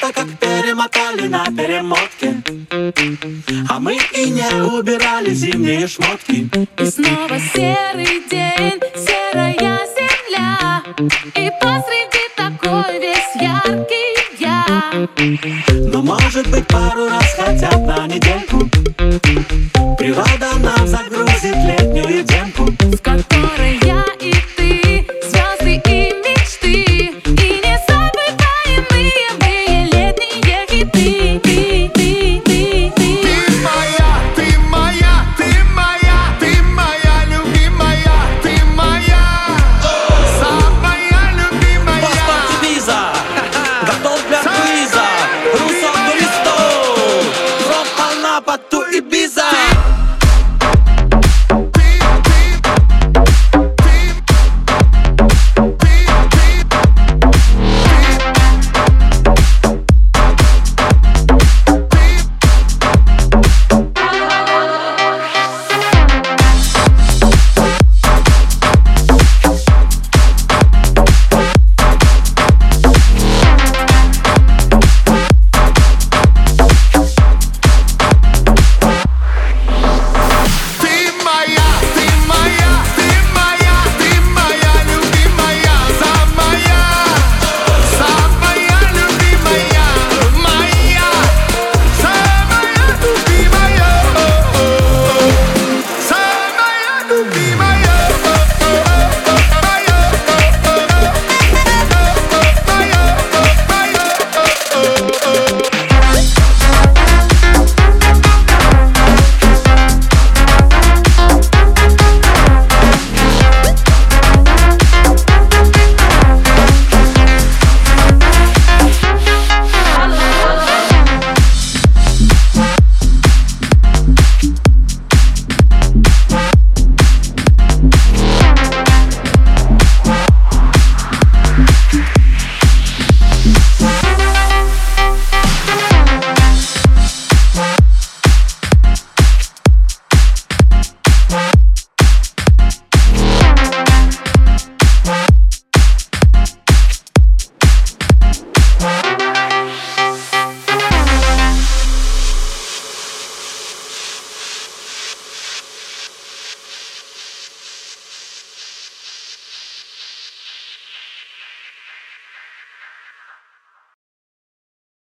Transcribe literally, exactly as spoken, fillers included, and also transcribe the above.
будто как перемотали на перемотке, а мы и не убирали зимние шмотки. И снова серый день, серая земля, и посреди такой весь яркий я. Но может быть пару раз хотят на недельку природа нам загрузит летнюю демку, в которой